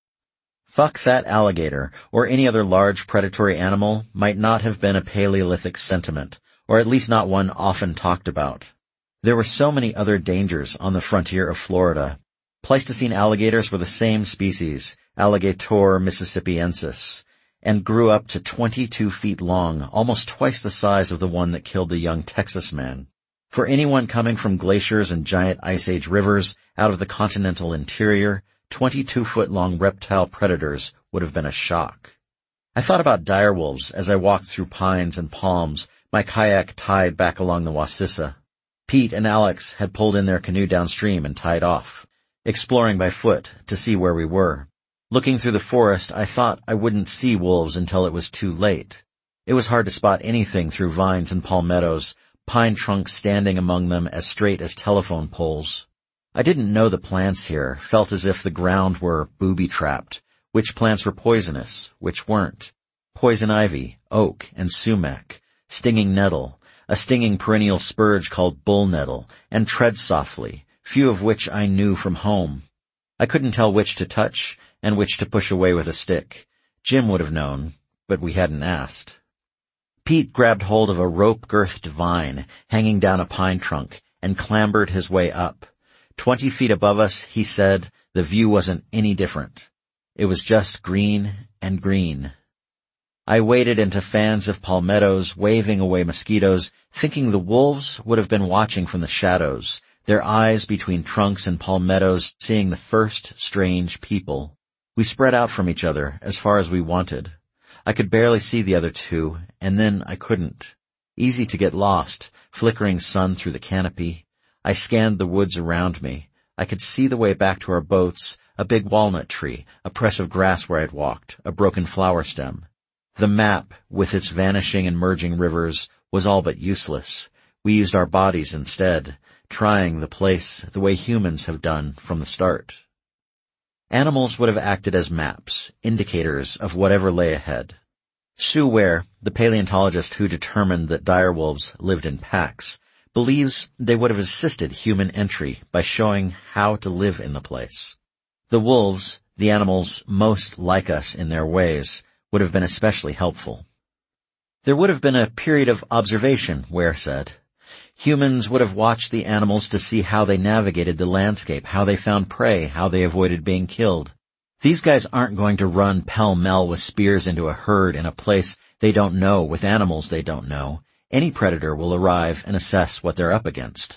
Fuck that alligator, or any other large predatory animal, might not have been a Paleolithic sentiment, or at least not one often talked about. There were so many other dangers on the frontier of Florida. Pleistocene alligators were the same species, Alligator mississippiensis, and grew up to twenty-two feet long, almost twice the size of the one that killed the young Texas man. For anyone coming from glaciers and giant Ice Age rivers out of the continental interior, twenty-two-foot-long reptile predators would have been a shock. I thought about direwolves as I walked through pines and palms, my kayak tied back along the Wassissa. Pete and Alex had pulled in their canoe downstream and tied off, exploring by foot to see where we were. Looking through the forest, I thought I wouldn't see wolves until it was too late. It was hard to spot anything through vines and palmettos, pine trunks standing among them as straight as telephone poles. I didn't know the plants here, felt as if the ground were booby-trapped, which plants were poisonous, which weren't. Poison ivy, oak, and sumac, stinging nettle, a stinging perennial spurge called bull nettle, and tread softly, few of which I knew from home. I couldn't tell which to touch and which to push away with a stick. Jim would have known, but we hadn't asked. Pete grabbed hold of a rope-girthed vine hanging down a pine trunk and clambered his way up. Twenty feet above us, he said, the view wasn't any different. It was just green and green. I waded into fans of palmettos, waving away mosquitoes, thinking the wolves would have been watching from the shadows, their eyes between trunks and palmettos seeing the first strange people. We spread out from each other as far as we wanted. I could barely see the other two, and then I couldn't. Easy to get lost, flickering sun through the canopy. I scanned the woods around me. I could see the way back to our boats, a big walnut tree, a press of grass where I'd walked, a broken flower stem. The map, with its vanishing and merging rivers, was all but useless. We used our bodies instead, trying the place the way humans have done from the start. Animals would have acted as maps, indicators of whatever lay ahead. Sue Ware, the paleontologist who determined that direwolves lived in packs, believes they would have assisted human entry by showing how to live in the place. The wolves, the animals most like us in their ways, would have been especially helpful. There would have been a period of observation, Ware said. Humans would have watched the animals to see how they navigated the landscape, how they found prey, how they avoided being killed. These guys aren't going to run pell-mell with spears into a herd in a place they don't know with animals they don't know. Any predator will arrive and assess what they're up against.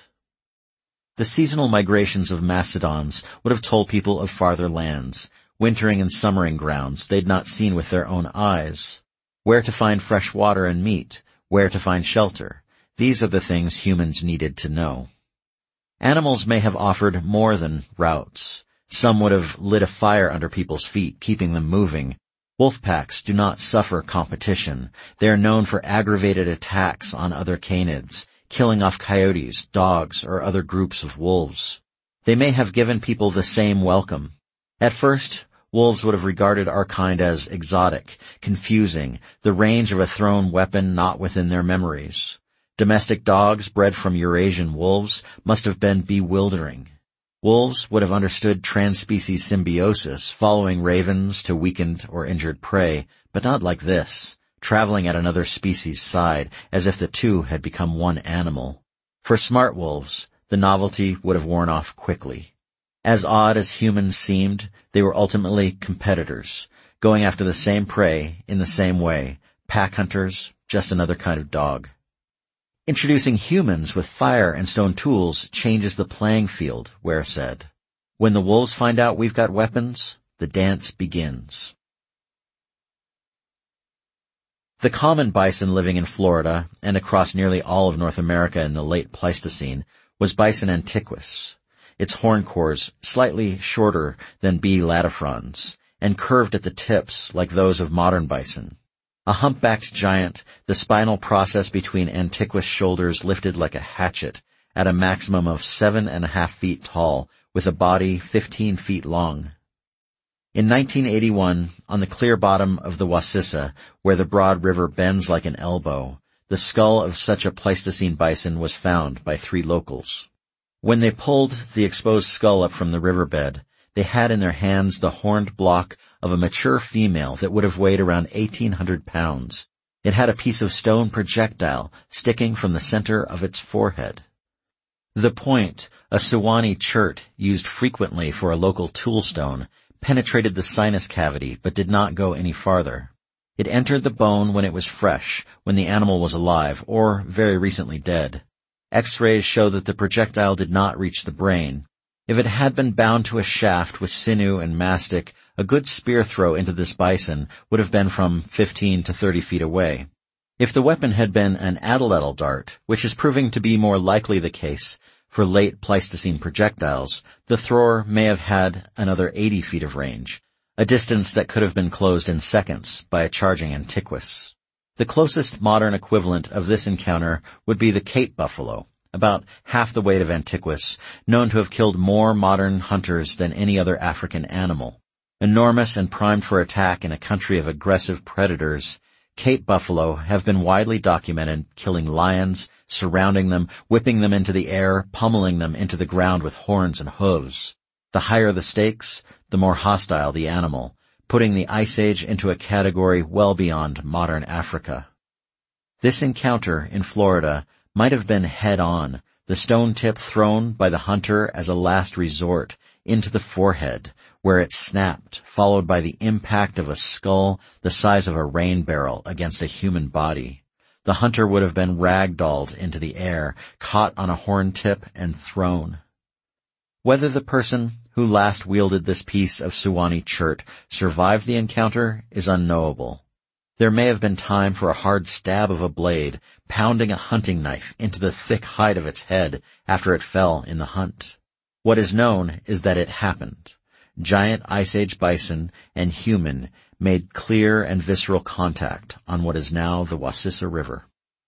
The seasonal migrations of mastodons would have told people of farther lands, wintering and summering grounds they'd not seen with their own eyes. Where to find fresh water and meat, where to find shelter. These are the things humans needed to know. Animals may have offered more than routes. Some would have lit a fire under people's feet, keeping them moving. Wolf packs do not suffer competition. They are known for aggravated attacks on other canids, killing off coyotes, dogs, or other groups of wolves. They may have given people the same welcome. At first, wolves would have regarded our kind as exotic, confusing, the range of a thrown weapon not within their memories. Domestic dogs bred from Eurasian wolves must have been bewildering. Wolves would have understood trans-species symbiosis, following ravens to weakened or injured prey, but not like this, traveling at another species' side, as if the two had become one animal. For smart wolves, the novelty would have worn off quickly. As odd as humans seemed, they were ultimately competitors, going after the same prey in the same way, pack hunters, just another kind of dog. Introducing humans with fire and stone tools changes the playing field, Ware said. When the wolves find out we've got weapons, the dance begins. The common bison living in Florida and across nearly all of North America in the late Pleistocene was Bison antiquus, its horn cores slightly shorter than B. latifrons and curved at the tips like those of modern bison. A humpbacked giant, the spinal process between antiquus shoulders lifted like a hatchet at a maximum of seven and a half feet tall with a body fifteen feet long. In nineteen eighty-one, on the clear bottom of the Wassissa, where the broad river bends like an elbow, the skull of such a Pleistocene bison was found by three locals. When they pulled the exposed skull up from the riverbed, they had in their hands the horned block of a mature female that would have weighed around eighteen hundred pounds. It had a piece of stone projectile sticking from the center of its forehead. The point, a Suwannee chert used frequently for a local toolstone, penetrated the sinus cavity but did not go any farther. It entered the bone when it was fresh, when the animal was alive or very recently dead. X-rays show that the projectile did not reach the brain. If it had been bound to a shaft with sinew and mastic, a good spear throw into this bison would have been from fifteen to thirty feet away. If the weapon had been an atlatl dart, which is proving to be more likely the case for late Pleistocene projectiles, the thrower may have had another eighty feet of range, a distance that could have been closed in seconds by a charging Antiquus. The closest modern equivalent of this encounter would be the Cape buffalo, about half the weight of Antiquus, known to have killed more modern hunters than any other African animal. Enormous and primed for attack in a country of aggressive predators, Cape buffalo have been widely documented killing lions, surrounding them, whipping them into the air, pummeling them into the ground with horns and hooves. The higher the stakes, the more hostile the animal, putting the Ice Age into a category well beyond modern Africa. This encounter in Florida might have been head-on, the stone tip thrown by the hunter as a last resort into the forehead, where it snapped, followed by the impact of a skull the size of a rain barrel against a human body. The hunter would have been ragdolled into the air, caught on a horn tip, and thrown. Whether the person who last wielded this piece of Suwannee chert survived the encounter is unknowable. There may have been time for a hard stab of a blade, pounding a hunting knife into the thick hide of its head after it fell in the hunt. What is known is that it happened. Giant Ice Age bison and human made clear and visceral contact on what is now the Wassissa River.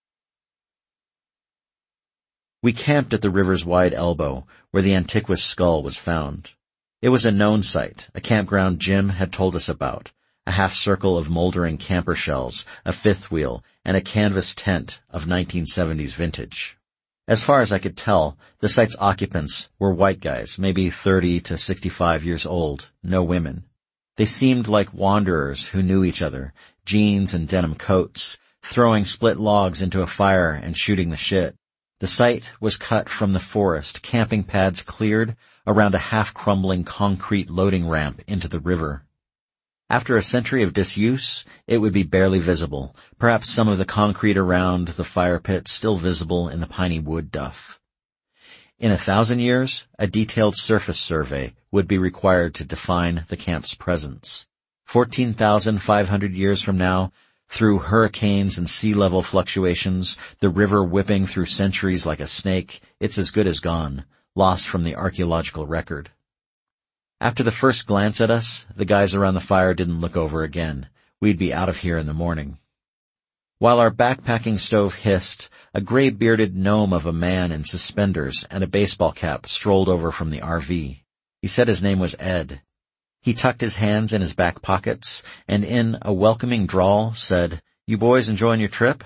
We camped at the river's wide elbow, where the Antiquus skull was found. It was a known site, a campground Jim had told us about, a half-circle of moldering camper shells, a fifth wheel, and a canvas tent of nineteen seventies vintage. As far as I could tell, the site's occupants were white guys, maybe thirty to sixty-five years old, no women. They seemed like wanderers who knew each other, jeans and denim coats, throwing split logs into a fire and shooting the shit. The site was cut from the forest, camping pads cleared around a half-crumbling concrete loading ramp into the river. After a century of disuse, it would be barely visible, perhaps some of the concrete around the fire pit still visible in the piney wood duff. In a thousand years, a detailed surface survey would be required to define the camp's presence. Fourteen thousand five hundred years from now, through hurricanes and sea level fluctuations, the river whipping through centuries like a snake, it's as good as gone, lost from the archaeological record. After the first glance at us, the guys around the fire didn't look over again. We'd be out of here in the morning. While our backpacking stove hissed, a gray-bearded gnome of a man in suspenders and a baseball cap strolled over from the R V. He said his name was Ed. He tucked his hands in his back pockets and in a welcoming drawl said, "You boys enjoying your trip?"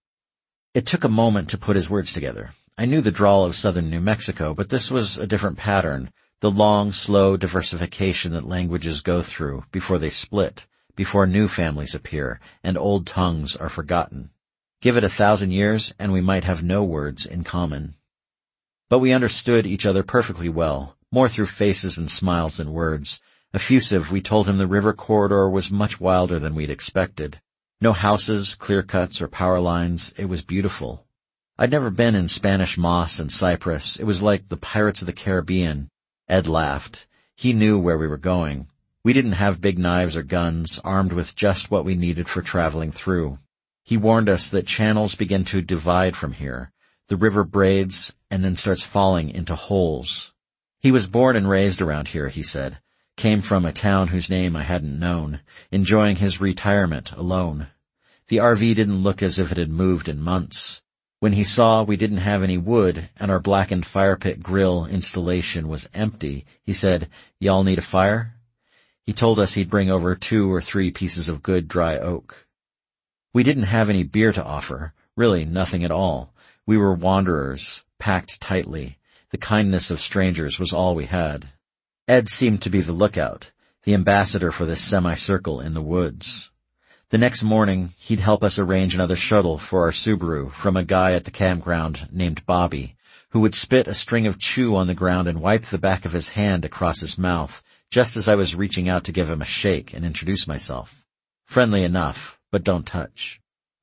It took a moment to put his words together. I knew the drawl of southern New Mexico, but this was a different pattern, the long, slow diversification that languages go through before they split, before new families appear, and old tongues are forgotten. Give it a thousand years, and we might have no words in common. But we understood each other perfectly well, more through faces and smiles than words. Effusive, we told him the river corridor was much wilder than we'd expected. No houses, clear cuts, or power lines. It was beautiful. I'd never been in Spanish moss and cypress. It was like the Pirates of the Caribbean. Ed laughed. He knew where we were going. We didn't have big knives or guns, armed with just what we needed for traveling through. He warned us that channels begin to divide from here. The river braids and then starts falling into holes. He was born and raised around here, he said. Came from a town whose name I hadn't known, enjoying his retirement alone. The R V didn't look as if it had moved in months. When he saw we didn't have any wood and our blackened fire pit grill installation was empty, he said, "Y'all need a fire?" He told us he'd bring over two or three pieces of good dry oak. We didn't have any beer to offer. Really, nothing at all. We were wanderers, packed tightly. The kindness of strangers was all we had. Ed seemed to be the lookout, the ambassador for this semicircle in the woods. The next morning, he'd help us arrange another shuttle for our Subaru from a guy at the campground named Bobby, who would spit a string of chew on the ground and wipe the back of his hand across his mouth, just as I was reaching out to give him a shake and introduce myself. Friendly enough, but don't touch.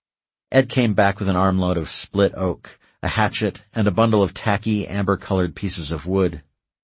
Ed came back with an armload of split oak, a hatchet, and a bundle of tacky, amber-colored pieces of wood.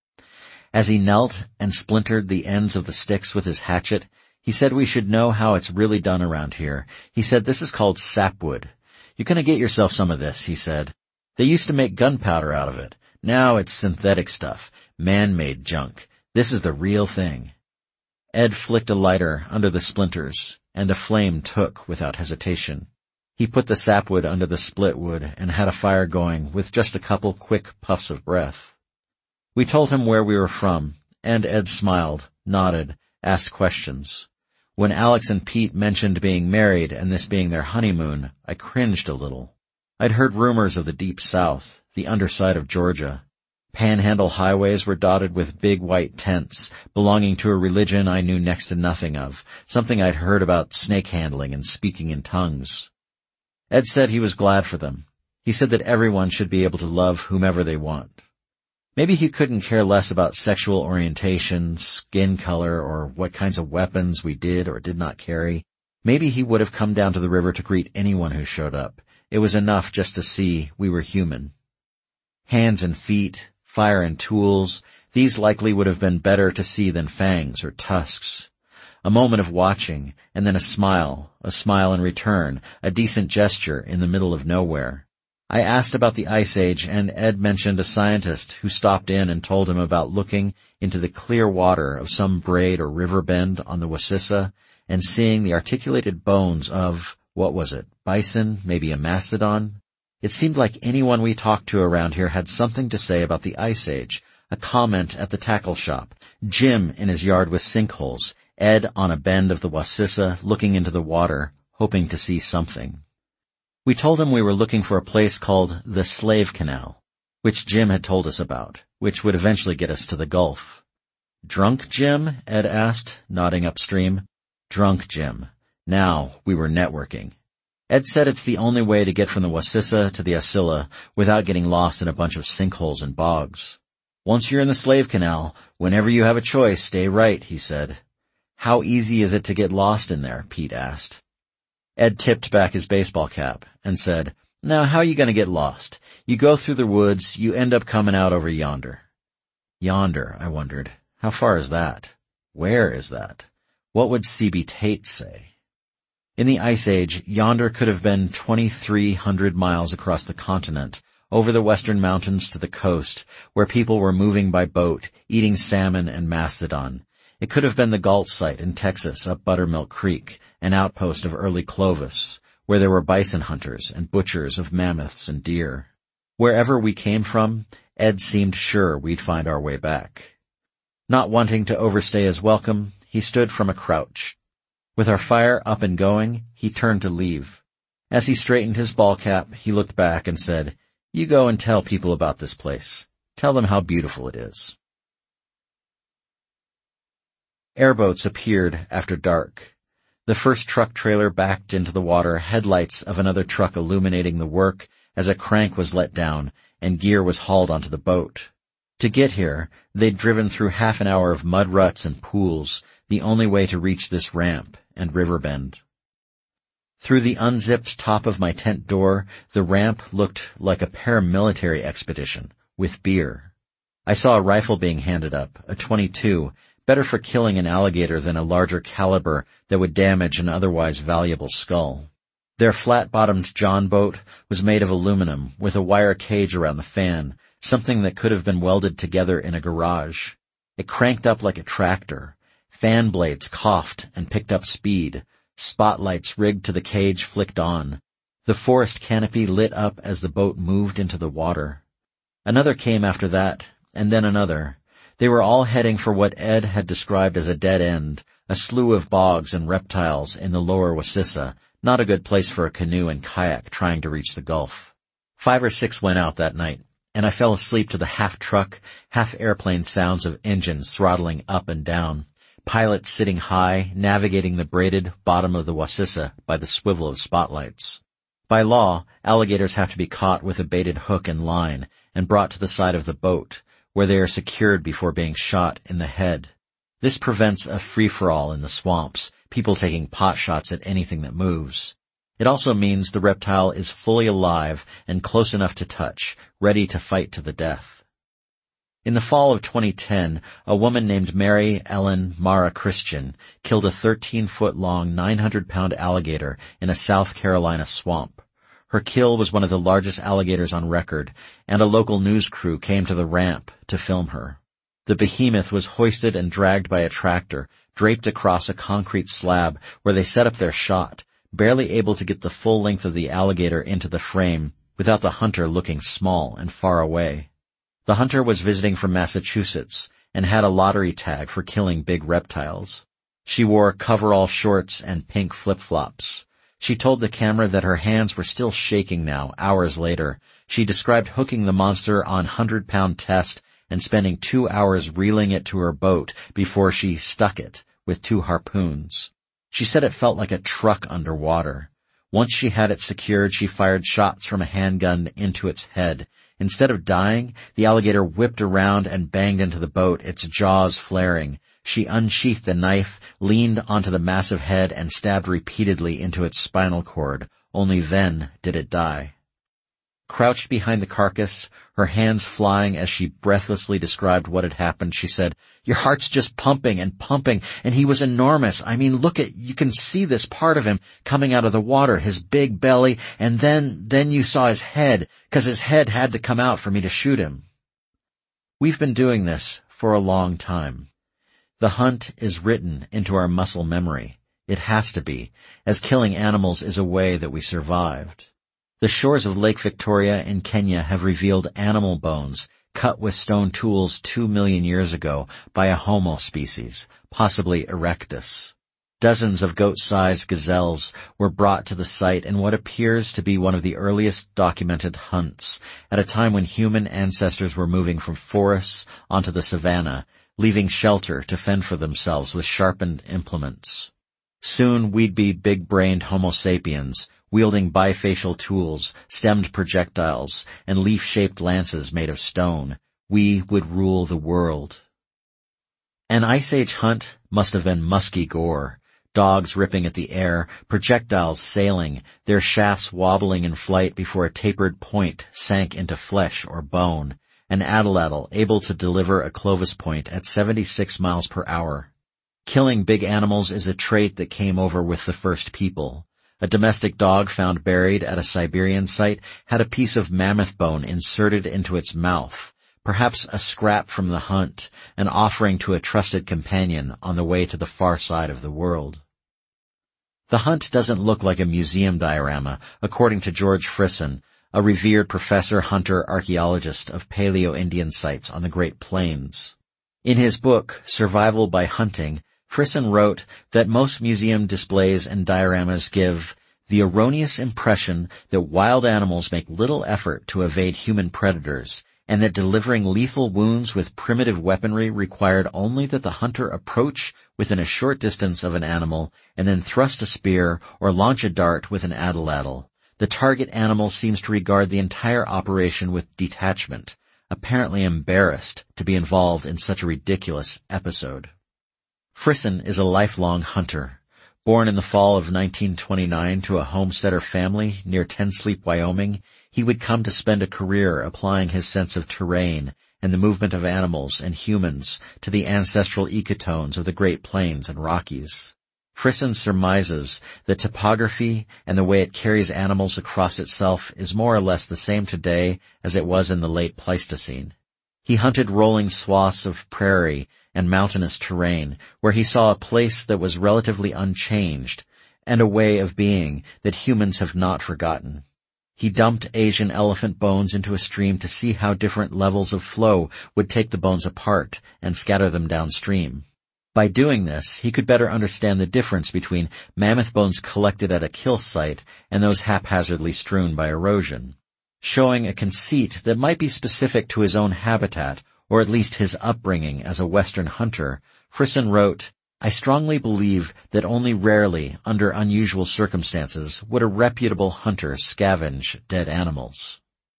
As he knelt and splintered the ends of the sticks with his hatchet, he said we should know how it's really done around here. He said this is called sapwood. You're gonna get yourself some of this, he said. They used to make gunpowder out of it. Now it's synthetic stuff, man-made junk. This is the real thing. Ed flicked a lighter under the splinters, and a flame took without hesitation. He put the sapwood under the split wood and had a fire going with just a couple quick puffs of breath. We told him where we were from, and Ed smiled, nodded, asked questions. When Alex and Pete mentioned being married and this being their honeymoon, I cringed a little. I'd heard rumors of the deep south, the underside of Georgia. Panhandle highways were dotted with big white tents, belonging to a religion I knew next to nothing of, something I'd heard about snake handling and speaking in tongues. Ed said he was glad for them. He said that everyone should be able to love whomever they want. Maybe he couldn't care less about sexual orientation, skin color, or what kinds of weapons we did or did not carry. Maybe he would have come down to the river to greet anyone who showed up. It was enough just to see we were human. Hands and feet, fire and tools, these likely would have been better to see than fangs or tusks. A moment of watching, and then a smile, a smile in return, a decent gesture in the middle of nowhere. I asked about the Ice Age, and Ed mentioned a scientist who stopped in and told him about looking into the clear water of some braid or river bend on the Wassissa and seeing the articulated bones of, what was it, bison, maybe a mastodon? It seemed like anyone we talked to around here had something to say about the Ice Age, a comment at the tackle shop, Jim in his yard with sinkholes, Ed on a bend of the Wassissa looking into the water, hoping to see something. We told him we were looking for a place called the Slave Canal, which Jim had told us about, which would eventually get us to the Gulf. Drunk Jim? Ed asked, nodding upstream. Drunk Jim. Now we were networking. Ed said it's the only way to get from the Wassissa to the Asilla without getting lost in a bunch of sinkholes and bogs. Once you're in the Slave Canal, whenever you have a choice, stay right, he said. How easy is it to get lost in there? Pete asked. Ed tipped back his baseball cap and said, Now how are you going to get lost? You go through the woods, you end up coming out over yonder. Yonder, I wondered. How far is that? Where is that? What would C B Tate say? In the Ice Age, yonder could have been twenty-three hundred miles across the continent, over the western mountains to the coast, where people were moving by boat, eating salmon and mastodon. It could have been the Galt site in Texas up Buttermilk Creek, an outpost of early Clovis, where there were bison hunters and butchers of mammoths and deer. Wherever we came from, Ed seemed sure we'd find our way back. Not wanting to overstay his welcome, he stood from a crouch. With our fire up and going, he turned to leave. As he straightened his ball cap, he looked back and said, You go and tell people about this place. Tell them how beautiful it is. Airboats appeared after dark. The first truck trailer backed into the water, headlights of another truck illuminating the work as a crank was let down and gear was hauled onto the boat. To get here, they'd driven through half an hour of mud ruts and pools, the only way to reach this ramp and river bend. Through the unzipped top of my tent door, the ramp looked like a paramilitary expedition, with beer. I saw a rifle being handed up, a twenty-two, better for killing an alligator than a larger caliber that would damage an otherwise valuable skull. Their flat-bottomed John boat was made of aluminum, with a wire cage around the fan, something that could have been welded together in a garage. It cranked up like a tractor. Fan blades coughed and picked up speed. Spotlights rigged to the cage flicked on. The forest canopy lit up as the boat moved into the water. Another came after that, and then another. They were all heading for what Ed had described as a dead end, a slough of bogs and reptiles in the lower Wassissa, Not a good place for a canoe and kayak trying to reach the Gulf. Five or six went out that night, and I fell asleep to the half-truck, half-airplane sounds of engines throttling up and down, pilots sitting high, navigating the braided bottom of the Wasissa by the swivel of spotlights. By law, alligators have to be caught with a baited hook and line and brought to the side of the boat, where they are secured before being shot in the head. This prevents a free-for-all in the swamps, people taking pot shots at anything that moves. It also means the reptile is fully alive and close enough to touch, ready to fight to the death. In the fall of twenty ten, a woman named Mary Ellen Mara Christian killed a thirteen-foot-long, nine hundred pound alligator in a South Carolina swamp. Her kill was one of the largest alligators on record, and a local news crew came to the ramp to film her. The behemoth was hoisted and dragged by a tractor, draped across a concrete slab where they set up their shot, barely able to get the full length of the alligator into the frame without the hunter looking small and far away. The hunter was visiting from Massachusetts and had a lottery tag for killing big reptiles. She wore coverall shorts and pink flip-flops. She told the camera that her hands were still shaking now, hours later. She described hooking the monster on hundred-pound test and spending two hours reeling it to her boat before she stuck it with two harpoons. She said it felt like a truck underwater. Once she had it secured, she fired shots from a handgun into its head. Instead of dying, the alligator whipped around and banged into the boat, its jaws flaring. She unsheathed the knife, leaned onto the massive head, and stabbed repeatedly into its spinal cord. Only then did it die. Crouched behind the carcass, her hands flying as she breathlessly described what had happened, she said, "Your heart's just pumping and pumping, and he was enormous. I mean, look at, you can see this part of him coming out of the water, his big belly, and then, then you saw his head, 'cause his head had to come out for me to shoot him." We've been doing this for a long time. The hunt is written into our muscle memory. It has to be, as killing animals is a way that we survived. The shores of Lake Victoria in Kenya have revealed animal bones cut with stone tools two million years ago by a Homo species, possibly Erectus. Dozens of goat-sized gazelles were brought to the site in what appears to be one of the earliest documented hunts, at a time when human ancestors were moving from forests onto the savanna, leaving shelter to fend for themselves with sharpened implements. Soon we'd be big-brained Homo sapiens, wielding bifacial tools, stemmed projectiles, and leaf-shaped lances made of stone. We would rule the world. An Ice Age hunt must have been musky gore. Dogs ripping at the air, projectiles sailing, their shafts wobbling in flight before a tapered point sank into flesh or bone. An atlatl able to deliver a Clovis point at seventy-six miles per hour. Killing big animals is a trait that came over with the first people. A domestic dog found buried at a Siberian site had a piece of mammoth bone inserted into its mouth, perhaps a scrap from the hunt, an offering to a trusted companion on the way to the far side of the world. The hunt doesn't look like a museum diorama, according to George Frisson, a revered professor, hunter, archaeologist of Paleo-Indian sites on the Great Plains. In his book, Survival by Hunting, Frisson wrote that most museum displays and dioramas give the erroneous impression that wild animals make little effort to evade human predators, and that delivering lethal wounds with primitive weaponry required only that the hunter approach within a short distance of an animal and then thrust a spear or launch a dart with an atlatl. The target animal seems to regard the entire operation with detachment, apparently embarrassed to be involved in such a ridiculous episode. Frisson is a lifelong hunter. Born in the fall of nineteen twenty-nine to a homesteader family near Ten Sleep, Wyoming, he would come to spend a career applying his sense of terrain and the movement of animals and humans to the ancestral ecotones of the Great Plains and Rockies. Frisson surmises that topography and the way it carries animals across itself is more or less the same today as it was in the late Pleistocene. He hunted rolling swaths of prairie and mountainous terrain where he saw a place that was relatively unchanged and a way of being that humans have not forgotten. He dumped Asian elephant bones into a stream to see how different levels of flow would take the bones apart and scatter them downstream. By doing this, he could better understand the difference between mammoth bones collected at a kill site and those haphazardly strewn by erosion. Showing a conceit that might be specific to his own habitat, or at least his upbringing as a Western hunter, Frisson wrote, "I strongly believe that only rarely, under unusual circumstances, would a reputable hunter scavenge dead animals."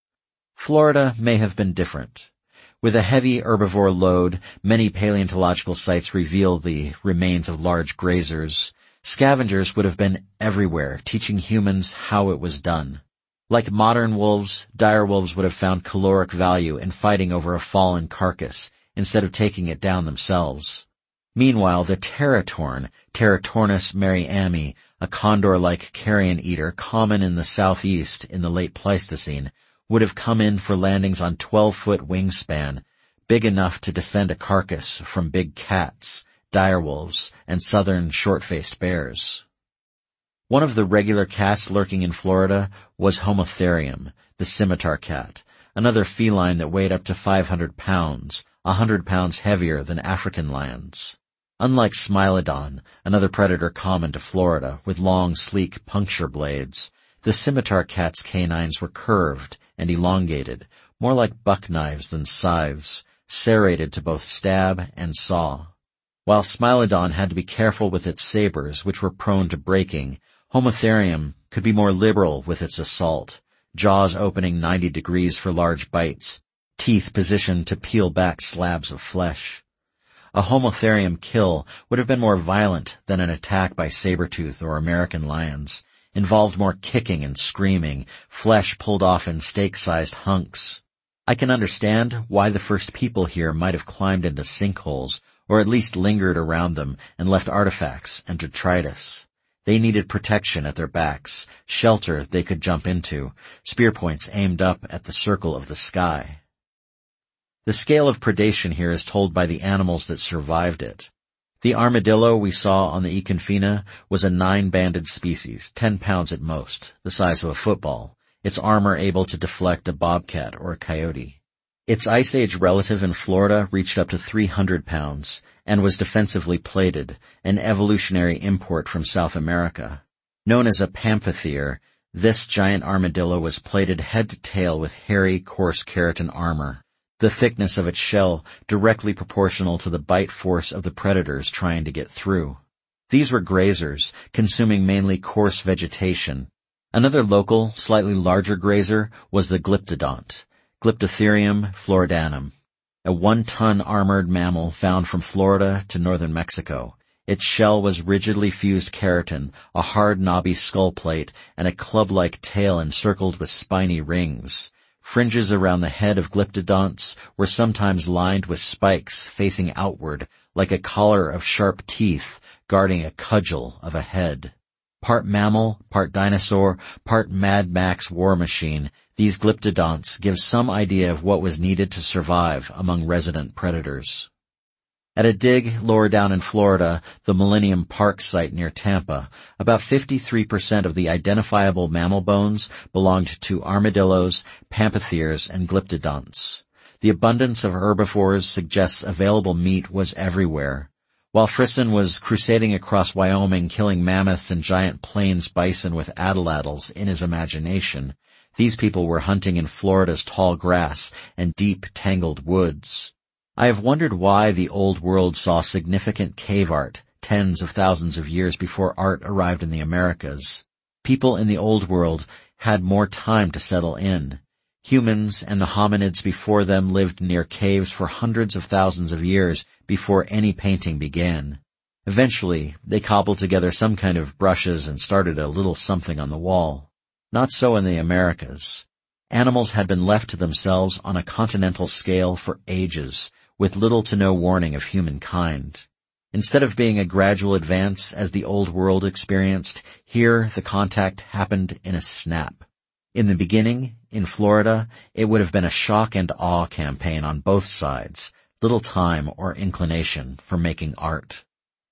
Florida may have been different. With a heavy herbivore load, many paleontological sites reveal the remains of large grazers. Scavengers would have been everywhere, teaching humans how it was done. Like modern wolves, direwolves would have found caloric value in fighting over a fallen carcass, instead of taking it down themselves. Meanwhile, the teratorn, Teratornis mariami, a condor-like carrion eater common in the southeast in the late Pleistocene, would have come in for landings on twelve-foot wingspan, big enough to defend a carcass from big cats, direwolves, and southern short-faced bears. One of the regular cats lurking in Florida was Homotherium, the scimitar cat, another feline that weighed up to five hundred pounds, a hundred pounds heavier than African lions. Unlike Smilodon, another predator common to Florida, with long, sleek puncture blades, the scimitar cat's canines were curved and elongated, more like buck knives than scythes, serrated to both stab and saw. While Smilodon had to be careful with its sabers, which were prone to breaking, Homotherium could be more liberal with its assault, jaws opening ninety degrees for large bites, teeth positioned to peel back slabs of flesh. A Homotherium kill would have been more violent than an attack by saber-tooth or American lions, involved more kicking and screaming, flesh pulled off in steak-sized hunks. I can understand why the first people here might have climbed into sinkholes, or at least lingered around them and left artifacts and detritus. They needed protection at their backs, shelter they could jump into, spear points aimed up at the circle of the sky. The scale of predation here is told by the animals that survived it. The armadillo we saw on the Econfina was a nine-banded species, ten pounds at most, the size of a football, its armor able to deflect a bobcat or a coyote. Its Ice Age relative in Florida reached up to three hundred pounds and was defensively plated, an evolutionary import from South America. Known as a pamphithere, this giant armadillo was plated head to tail with hairy, coarse keratin armor, the thickness of its shell directly proportional to the bite force of the predators trying to get through. These were grazers, consuming mainly coarse vegetation. Another local, slightly larger grazer was the glyptodont, Glyptotherium floridanum, a one-ton armored mammal found from Florida to northern Mexico. Its shell was rigidly fused keratin, a hard knobby skull plate, and a club-like tail encircled with spiny rings. Fringes around the head of glyptodonts were sometimes lined with spikes facing outward, like a collar of sharp teeth guarding a cudgel of a head. Part mammal, part dinosaur, part Mad Max war machine, these glyptodonts give some idea of what was needed to survive among resident predators. At a dig lower down in Florida, the Millennium Park site near Tampa, about fifty-three percent of the identifiable mammal bones belonged to armadillos, pamphotheres, and glyptodonts. The abundance of herbivores suggests available meat was everywhere. While Frisson was crusading across Wyoming killing mammoths and giant plains bison with atlatls in his imagination, these people were hunting in Florida's tall grass and deep, tangled woods. I have wondered why the Old World saw significant cave art tens of thousands of years before art arrived in the Americas. People in the Old World had more time to settle in. Humans and the hominids before them lived near caves for hundreds of thousands of years before any painting began. Eventually, they cobbled together some kind of brushes and started a little something on the wall. Not so in the Americas. Animals had been left to themselves on a continental scale for ages, with little to no warning of humankind. Instead of being a gradual advance as the Old World experienced, here the contact happened in a snap. In the beginning, in Florida, it would have been a shock and awe campaign on both sides, little time or inclination for making art.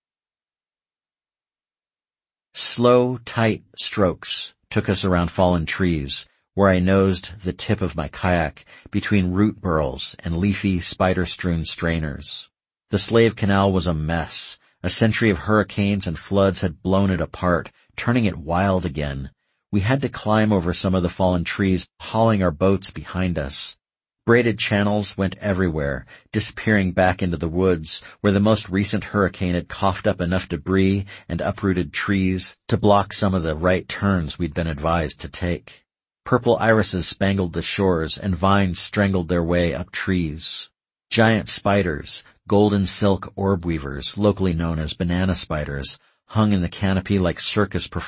Slow, tight strokes took us around fallen trees, where I nosed the tip of my kayak between root burls and leafy, spider-strewn strainers. The Slave Canal was a mess. A century of hurricanes and floods had blown it apart, turning it wild again. We had to climb over some of the fallen trees, hauling our boats behind us. Braided channels went everywhere, disappearing back into the woods, where the most recent hurricane had coughed up enough debris and uprooted trees to block some of the right turns we'd been advised to take. Purple irises spangled the shores, and vines strangled their way up trees. Giant spiders, golden silk orb weavers, locally known as banana spiders, hung in the canopy like circus performers.